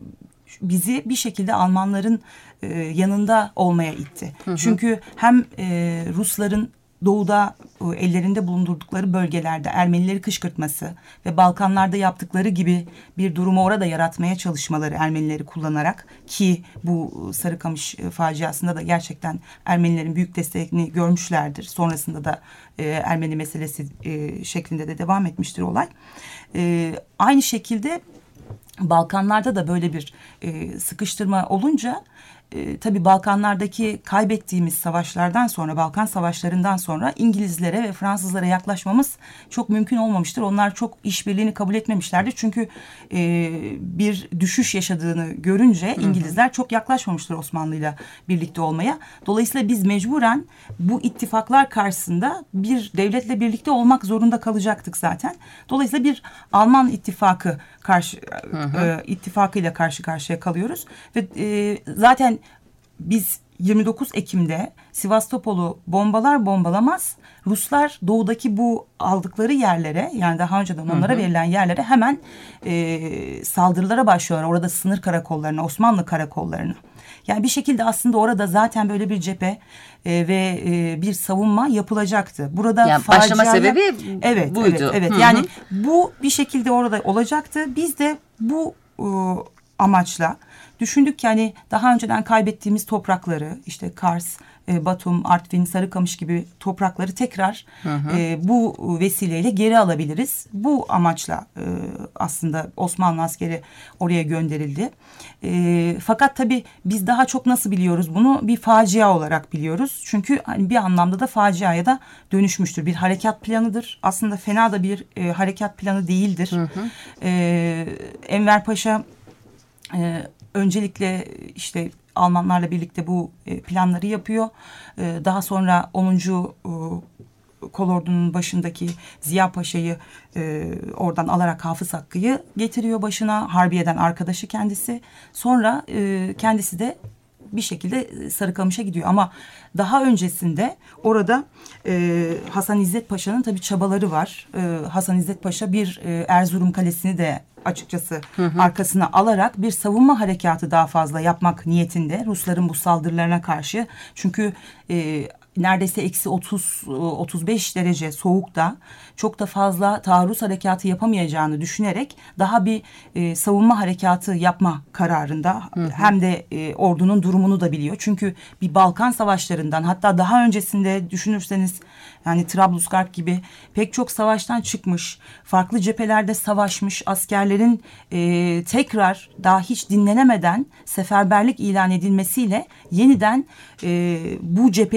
bizi bir şekilde Almanların e, yanında olmaya itti. Hı hı. Çünkü hem e, Rusların doğuda ellerinde bulundurdukları bölgelerde Ermenileri kışkırtması ve Balkanlarda yaptıkları gibi bir durumu orada yaratmaya çalışmaları Ermenileri kullanarak, ki bu Sarıkamış faciasında da gerçekten Ermenilerin büyük desteğini görmüşlerdir. Sonrasında da e, Ermeni meselesi e, şeklinde de devam etmiştir olay. E, aynı şekilde Balkanlarda da böyle bir e, sıkıştırma olunca e, tabii Balkanlardaki kaybettiğimiz savaşlardan sonra, Balkan savaşlarından sonra İngilizlere ve Fransızlara yaklaşmamız çok mümkün olmamıştır. Onlar çok işbirliğini kabul etmemişlerdir. Çünkü e, bir düşüş yaşadığını görünce İngilizler çok yaklaşmamıştır Osmanlı'yla birlikte olmaya. Dolayısıyla biz mecburen bu ittifaklar karşısında bir devletle birlikte olmak zorunda kalacaktık zaten. Dolayısıyla bir Alman ittifakı karşı hı hı. E, ittifakıyla karşı karşıya kalıyoruz ve e, zaten biz yirmi dokuz Ekim'de Sivastopol'u bombalar bombalamaz Ruslar doğudaki bu aldıkları yerlere, yani daha önceden onlara hı hı. verilen yerlere hemen e, saldırılara başlıyorlar. Orada sınır karakollarına, Osmanlı karakollarına. Yani bir şekilde aslında orada zaten böyle bir cephe e, ve e, bir savunma yapılacaktı. Burada
yani
faciaya,
başlama sebebi
evet,
buydu.
Evet, evet. Yani bu bir şekilde orada olacaktı. Biz de bu e, amaçla düşündük ki hani daha önceden kaybettiğimiz toprakları, işte Kars, e, Batum, Artvin, Sarıkamış gibi toprakları tekrar hı hı. E, bu vesileyle geri alabiliriz. Bu amaçla e, aslında Osmanlı askeri oraya gönderildi. E, fakat tabii biz daha çok nasıl biliyoruz bunu? Bir facia olarak biliyoruz. Çünkü hani bir anlamda da faciaya da dönüşmüştür. Bir harekat planıdır. Aslında fena da bir e, harekat planı değildir. Hı hı. E, Enver Paşa e, öncelikle işte Almanlarla birlikte bu planları yapıyor. Daha sonra onuncu kolordunun başındaki Ziya Paşa'yı oradan alarak Hafız Hakkı'yı getiriyor başına. Harbiye'den arkadaşı kendisi. Sonra kendisi de bir şekilde Sarıkamış'a gidiyor. Ama daha öncesinde orada Hasan İzzet Paşa'nın tabii çabaları var. Hasan İzzet Paşa bir Erzurum Kalesi'ni de açıkçası hı hı. arkasına alarak bir savunma harekatı daha fazla yapmak niyetinde Rusların bu saldırılarına karşı. Çünkü e, neredeyse eksi otuz otuz beş derece soğukta çok da fazla taarruz harekatı yapamayacağını düşünerek daha bir e, savunma harekatı yapma kararında. Hı hı. Hem de e, ordunun durumunu da biliyor. Çünkü bir Balkan savaşlarından, hatta daha öncesinde düşünürseniz yani Trablusgarp gibi pek çok savaştan çıkmış, farklı cephelerde savaşmış askerlerin e, tekrar daha hiç dinlenemeden seferberlik ilan edilmesiyle yeniden e, bu cepheye gelmesi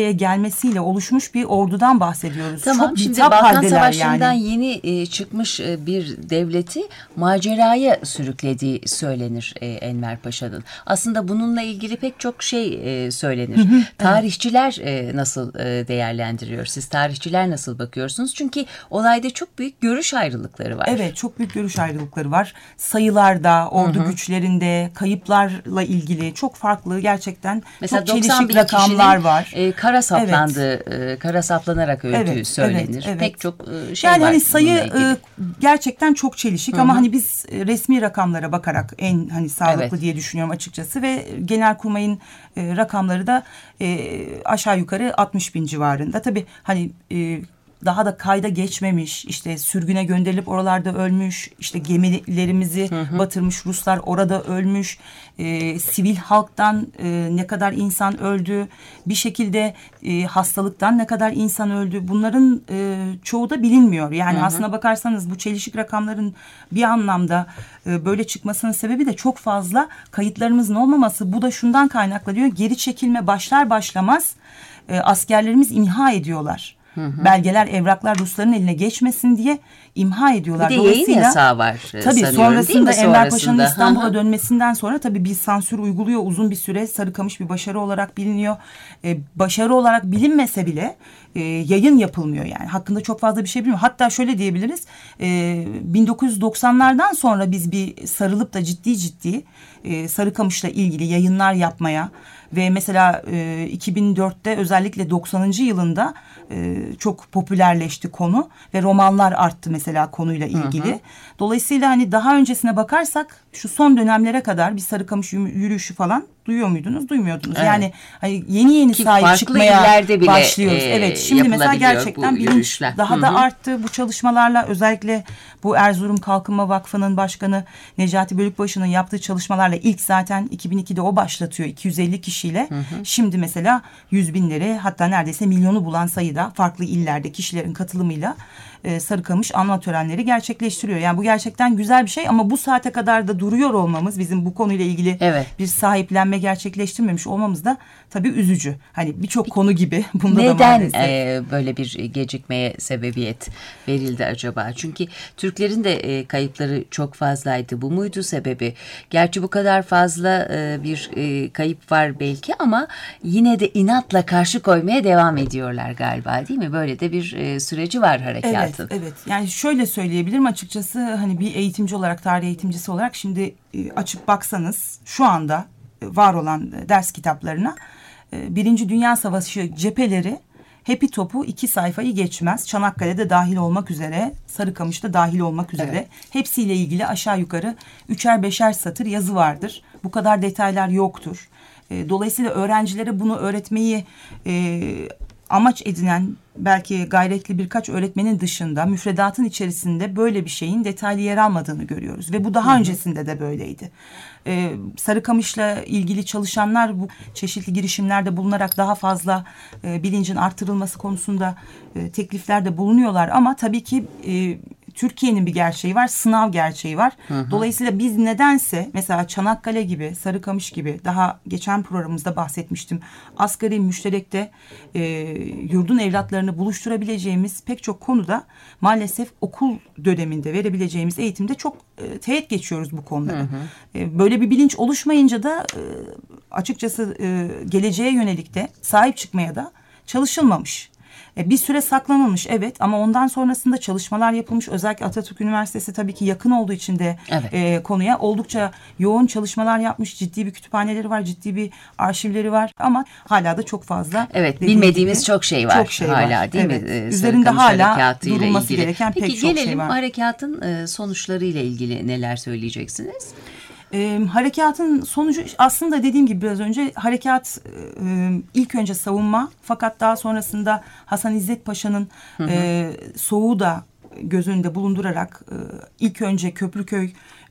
göndermesiyle oluşmuş bir ordudan bahsediyoruz.
Tamam,
Çok
şimdi
bitap
Balkan
haldeler
Savaşı'ndan
yani.
yeni e, çıkmış e, bir devleti maceraya sürüklediği söylenir e, Enver Paşa'nın. Aslında bununla ilgili pek çok şey e, söylenir. Hı hı, tarihçiler e, nasıl e, değerlendiriyor? Siz tarihçiler nasıl bakıyorsunuz? Çünkü olayda çok büyük görüş ayrılıkları var.
Evet, çok büyük görüş ayrılıkları var. Sayılarda, ordu hı hı. güçlerinde, kayıplarla ilgili çok farklı gerçekten
mesela
çok çelişik rakamlar var.
E, kara saplandığı, evet. e, kara saplanarak öldüğü evet, söylenir. Evet, evet. Pek çok e, şey
yani
var.
Yani hani sayı e, gerçekten çok çelişik hı hı. ama hani biz e, resmi rakamlara bakarak en hani sağlıklı evet. diye düşünüyorum açıkçası ve Genelkurmay'ın e, rakamları da e, aşağı yukarı altmış bin civarında. Tabii hani e, daha da kayda geçmemiş, işte sürgüne gönderilip oralarda ölmüş, işte gemilerimizi hı hı. batırmış Ruslar orada ölmüş, e, sivil halktan e, ne kadar insan öldü, bir şekilde e, hastalıktan ne kadar insan öldü, bunların e, çoğu da bilinmiyor. Yani hı hı. aslına bakarsanız bu çelişik rakamların bir anlamda e, böyle çıkmasının sebebi de çok fazla kayıtlarımızın olmaması. Bu da şundan kaynaklanıyor, geri çekilme başlar başlamaz e, askerlerimiz imha ediyorlar. Hı hı. Belgeler, evraklar Rusların eline geçmesin diye imha ediyorlar.
Bir de yayın yasağı var
tabii sonrasında Enver Paşa'nın İstanbul'a
hı hı.
dönmesinden sonra tabii bir sansür uyguluyor. Uzun bir süre Sarıkamış bir başarı olarak biliniyor. Ee, başarı olarak bilinmese bile e, yayın yapılmıyor yani. Hakkında çok fazla bir şey bilmiyor. Hatta şöyle diyebiliriz. E, bin dokuz yüz doksanlardan sonra biz bir sarılıp da ciddi ciddi e, Sarıkamış'la ilgili yayınlar yapmaya ve mesela e, iki bin dörtte özellikle doksanıncı yılında e, çok popülerleşti konu ve romanlar arttı mesela konuyla ilgili. Hı hı. Dolayısıyla hani daha öncesine bakarsak şu son dönemlere kadar bir Sarıkamış yürüyüşü falan duyuyor muydunuz? Duymuyordunuz. Evet. Yani hani yeni yeni
ki
sahip çıkmaya başlıyoruz.
E,
evet. Şimdi mesela gerçekten bilinç daha Hı-hı. da arttı bu çalışmalarla. Özellikle bu Erzurum Kalkınma Vakfı'nın başkanı Necati Bölükbaşı'nın yaptığı çalışmalarla ilk zaten iki bin ikide o başlatıyor iki yüz elli kişiyle. Hı-hı. Şimdi mesela yüz binleri hatta neredeyse milyonu bulan sayıda farklı illerde kişilerin katılımıyla e, Sarıkamış anma törenleri gerçekleştiriyor. Yani bu gerçekten güzel bir şey ama bu saate kadar da duruyor olmamız, bizim bu konuyla ilgili evet. bir sahiplenme gerçekleştirmemiş olmamız da tabii üzücü. Hani birçok konu gibi bunda
Neden,
da maalesef.
Neden e, böyle bir gecikmeye sebebiyet verildi acaba? Çünkü Türklerin de e, kayıpları çok fazlaydı. Bu muydu sebebi? Gerçi bu kadar fazla e, bir e, kayıp var belki ama yine de inatla karşı koymaya devam ediyorlar galiba, değil mi? Böyle de bir e, süreci var harekatın.
Evet, evet. Yani şöyle söyleyebilirim açıkçası, hani bir eğitimci olarak, tarih eğitimcisi olarak şimdi e, açıp baksanız şu anda var olan ders kitaplarına Birinci Dünya Savaşı cepheleri hepi topu iki sayfayı geçmez. Çanakkale'de dahil olmak üzere, Sarıkamış'ta dahil olmak üzere evet. hepsiyle ilgili aşağı yukarı üçer beşer satır yazı vardır. Bu kadar detaylar yoktur. Dolayısıyla öğrencilere bunu öğretmeyi e, amaç edinen belki gayretli birkaç öğretmenin dışında müfredatın içerisinde böyle bir şeyin detaylı yer almadığını görüyoruz. Ve bu daha Hı-hı. öncesinde de böyleydi. Ee, Sarıkamış'la ilgili çalışanlar bu çeşitli girişimlerde bulunarak daha fazla e, bilincin artırılması konusunda e, tekliflerde bulunuyorlar. Ama tabii ki e, Türkiye'nin bir gerçeği var, sınav gerçeği var. Hı hı. Dolayısıyla biz nedense mesela Çanakkale gibi, Sarıkamış gibi, daha geçen programımızda bahsetmiştim, asgari müşterekte e, yurdun evlatlarını buluşturabileceğimiz pek çok konuda maalesef okul döneminde verebileceğimiz eğitimde çok e, teğet geçiyoruz bu konuları. Hı hı. E, böyle bir bilinç oluşmayınca da e, açıkçası e, geleceğe yönelik de sahip çıkmaya da çalışılmamış. Bir süre saklanılmış evet ama ondan sonrasında çalışmalar yapılmış. Özellikle Atatürk Üniversitesi tabii ki yakın olduğu için de evet. e, konuya oldukça yoğun çalışmalar yapmış. Ciddi bir kütüphaneleri var, ciddi bir arşivleri var ama hala da çok fazla.
Evet, bilmediğimiz gibi, çok şey var çok şey hala var. Değil evet. mi? Ee,
Üzerinde hala durulması ilgili. gereken
Peki,
pek çok şey var.
Peki gelelim harekatın e, sonuçlarıyla ilgili neler söyleyeceksiniz?
E, harekatın sonucu aslında dediğim gibi biraz önce harekat e, ilk önce savunma fakat daha sonrasında Hasan İzzet Paşa'nın e, Soğuk'u da göz önünde bulundurarak e, ilk önce Köprüköy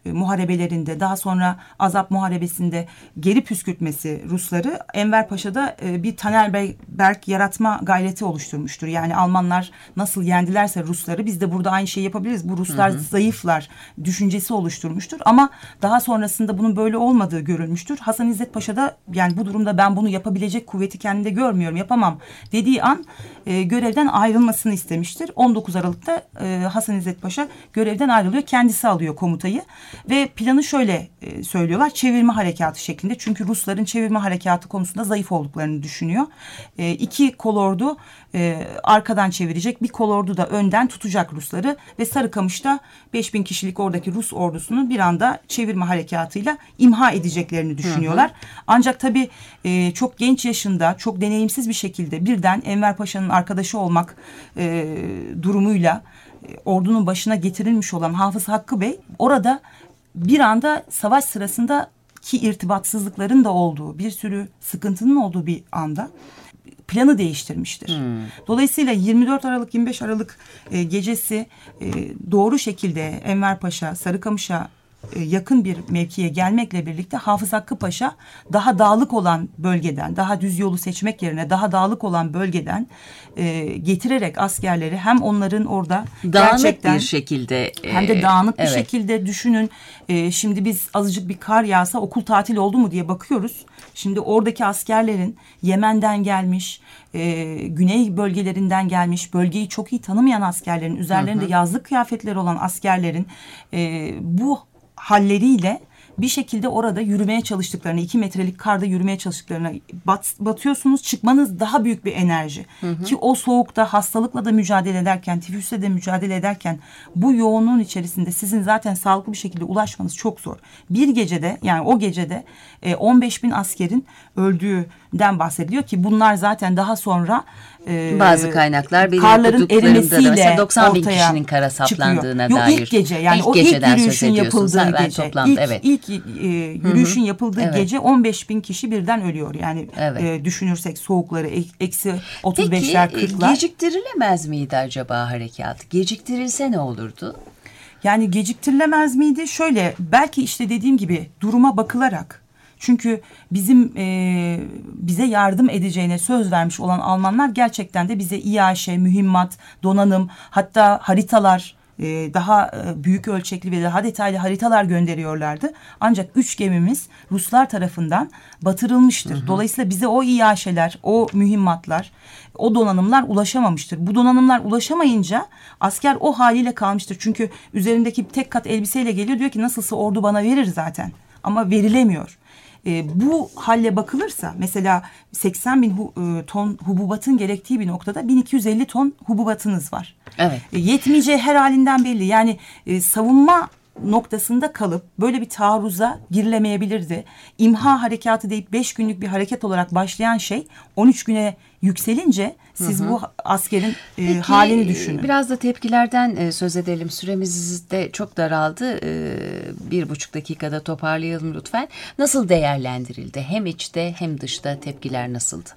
e, muharebelerinde, daha sonra Azap Muharebesi'nde geri püskürtmesi Rusları, Enver Paşa'da e, bir Tanerberg yaratma gayreti oluşturmuştur. Yani Almanlar nasıl yendilerse Rusları, biz de burada aynı şeyi yapabiliriz. Bu Ruslar hı hı. zayıflar düşüncesi oluşturmuştur. Ama daha sonrasında bunun böyle olmadığı görülmüştür. Hasan İzzet Paşa da yani bu durumda ben bunu yapabilecek kuvveti kendinde görmüyorum, yapamam dediği an e, görevden ayrılmasını istemiştir. on dokuz Aralık'ta e, Hasan İzzet Paşa görevden ayrılıyor. Kendisi alıyor komutayı ve planı şöyle e, söylüyorlar. Çevirme harekatı şeklinde. Çünkü Rusların çevirme harekatı konusunda zayıf olduklarını düşünüyor. E, iki kolordu e, arkadan çevirecek. Bir kolordu da önden tutacak Rusları ve Sarıkamış'ta beş bin kişilik oradaki Rus ordusunu bir anda çevirme harekatıyla imha edeceklerini düşünüyorlar. Hı hı. Ancak tabii e, çok genç yaşında, çok deneyimsiz bir şekilde birden Enver Paşa'nın arkadaşı olmak e, durumuyla e, ordunun başına getirilmiş olan Hafız Hakkı Bey orada bir anda savaş sırasında ki irtibatsızlıkların da olduğu, bir sürü sıkıntının olduğu bir anda planı değiştirmiştir. Hmm. Dolayısıyla yirmi dört Aralık yirmi beş Aralık e, gecesi e, doğru şekilde Enver Paşa Sarıkamış'a e, yakın bir mevkiye gelmekle birlikte Hafız Hakkı Paşa daha dağlık olan bölgeden, daha düz yolu seçmek yerine daha dağlık olan bölgeden e, getirerek askerleri, hem onların orada
dağınık
gerçekten
bir şekilde e,
hem de dağınık
evet.
bir şekilde düşünün. E, şimdi biz azıcık bir kar yağsa okul tatil oldu mu diye bakıyoruz. Şimdi oradaki askerlerin Yemen'den gelmiş, e, güney bölgelerinden gelmiş, bölgeyi çok iyi tanımayan askerlerin, üzerlerinde hı hı. yazlık kıyafetleri olan askerlerin e, bu halleriyle bir şekilde orada yürümeye çalıştıklarını, iki metrelik karda yürümeye çalıştıklarını bat, batıyorsunuz. Çıkmanız daha büyük bir enerji. Hı hı. Ki o soğukta hastalıkla da mücadele ederken, tifüsle de mücadele ederken bu yoğunluğun içerisinde sizin zaten sağlıklı bir şekilde ulaşmanız çok zor. Bir gecede, yani o gecede e, on beş bin askerin öldüğünden bahsediliyor ki bunlar zaten daha sonra
e, bazı kaynaklar benim
karların erimesiyle
doksan bin kişinin kara saplandığına
çıkıyor.
dair.
Yok, ilk gece yani
ilk
o ilk yürüyüşün yapıldığı
ha,
gece.
Toplamda,
ilk,
evet.
ilk e, yürüyüşün Hı-hı. yapıldığı evet. gece on beş bin kişi birden ölüyor. Yani evet. e, düşünürsek soğukları eksi otuz beşler kırklar.
Peki geciktirilemez miydi acaba harekat? Geciktirilse ne olurdu?
Yani geciktirilemez miydi? Şöyle, belki işte dediğim gibi duruma bakılarak. Çünkü bizim e, bize yardım edeceğine söz vermiş olan Almanlar gerçekten de bize İAŞ, mühimmat, donanım, hatta haritalar, e, daha e, büyük ölçekli ve daha detaylı haritalar gönderiyorlardı. Ancak üç gemimiz Ruslar tarafından batırılmıştır. Hı hı. Dolayısıyla bize o İAŞ'ler, o mühimmatlar, o donanımlar ulaşamamıştır. Bu donanımlar ulaşamayınca asker o haliyle kalmıştır. Çünkü üzerindeki tek kat elbiseyle geliyor, diyor ki nasılsa ordu bana verir zaten. Ama verilemiyor. E, bu halle bakılırsa mesela seksen bin hu, e, ton hububatın gerektiği bir noktada bin iki yüz elli ton hububatınız var.
Evet.
E, yetmeyeceği her halinden belli. Yani e, savunma noktasında kalıp böyle bir taarruza girilemeyebilirdi. İmha harekatı deyip beş günlük bir hareket olarak başlayan şey on üç güne yükselince siz hı hı. bu askerin e, Peki, halini düşünün.
Biraz da tepkilerden e, söz edelim. Süremiz de çok daraldı. E, bir buçuk dakikada toparlayalım lütfen. Nasıl değerlendirildi? Hem içte hem dışta tepkiler nasıldı?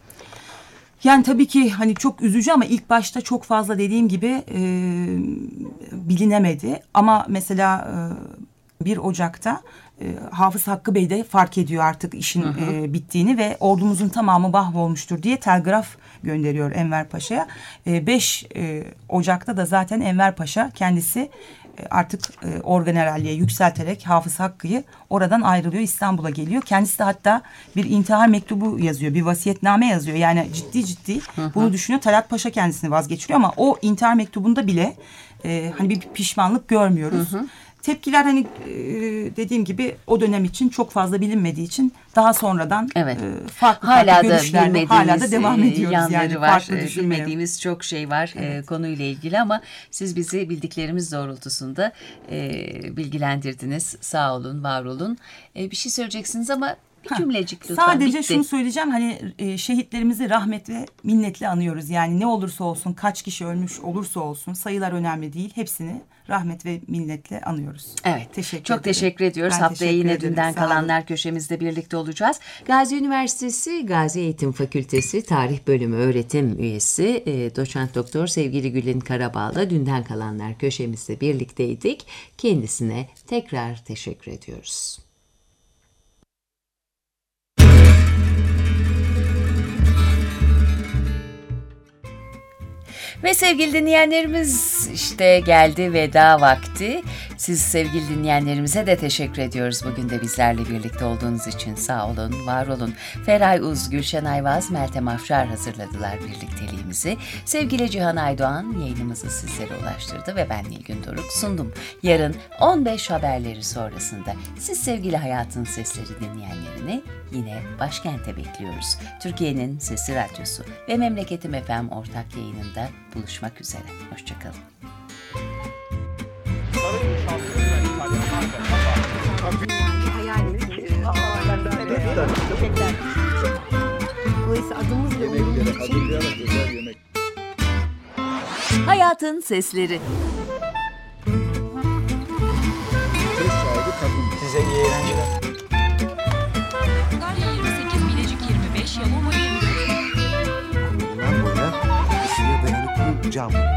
Yani tabii ki hani çok üzücü ama ilk başta çok fazla dediğim gibi e, bilinemedi. Ama mesela e, bir Ocak'ta e, Hafız Hakkı Bey de fark ediyor artık işin hı hı. E, bittiğini ve ordumuzun tamamı mahvolmuştur diye telgraf gönderiyor Enver Paşa'ya. E, beş e, Ocak'ta da zaten Enver Paşa kendisi artık e, orgeneralliğe yükselterek Hafız Hakkı'yı oradan ayrılıyor, İstanbul'a geliyor. Kendisi de hatta bir intihar mektubu yazıyor, bir vasiyetname yazıyor. Yani ciddi ciddi hı hı. bunu düşünüyor. Talat Paşa kendisini vazgeçiriyor ama o intihar mektubunda bile e, hani bir pişmanlık görmüyoruz. Hı hı. Tepkiler hani e, dediğim gibi o dönem için çok fazla bilinmediği için daha sonradan evet. e, farklı
hala
farklı
da
görüşlerle hala da devam ediyoruz.
Yanları
yani
var,
farklı
bilmediğimiz çok şey var evet. e, konuyla ilgili ama siz bizi bildiklerimiz doğrultusunda e, bilgilendirdiniz. Sağ olun, var olun. E, bir şey söyleyeceksiniz ama Bir cümlecik lütfen.
Sadece
bitti.
şunu söyleyeceğim, hani e, şehitlerimizi rahmet ve minnetle anıyoruz. Yani ne olursa olsun, kaç kişi ölmüş olursa olsun, sayılar önemli değil. Hepsini rahmet ve minnetle anıyoruz.
Evet.
Teşekkür
Çok
ederim.
teşekkür ediyoruz.
Ben
Haftaya
teşekkür
yine
ederim.
dünden
Sağ olun.
kalanlar köşemizde birlikte olacağız. Gazi Üniversitesi Gazi Eğitim Fakültesi Tarih Bölümü öğretim üyesi e, Doçent Doktor sevgili Gülin Karabağ'la dünden kalanlar köşemizde birlikteydik. Kendisine tekrar teşekkür ediyoruz. Ve sevgili dinleyenlerimiz, işte geldi veda vakti. Siz sevgili dinleyenlerimize de teşekkür ediyoruz. Bugün de bizlerle birlikte olduğunuz için sağ olun, var olun. Feray Uz, Gülşen Ayvaz, Meltem Afşar hazırladılar birlikteliğimizi. Sevgili Cihan Aydoğan yayınımızı sizlere ulaştırdı ve ben Nilgün Doruk sundum. Yarın on beş haberleri sonrasında siz sevgili Hayatın Sesleri dinleyenlerini yine başkente bekliyoruz. Türkiye'nin Sesi Radyosu ve Memleketim F M ortak yayınında buluşmak üzere. Hoşçakalın.
Hayalimiz. Dolayısıyla adımız bile umurumda değil.
Hayatın Sesleri.
Size iyi eğlenceler.
Antalya yirmi sekiz, Bilecik yirmi beş, Yalova yirmi dört.
Bundan boya ısıya dayanıklı cam.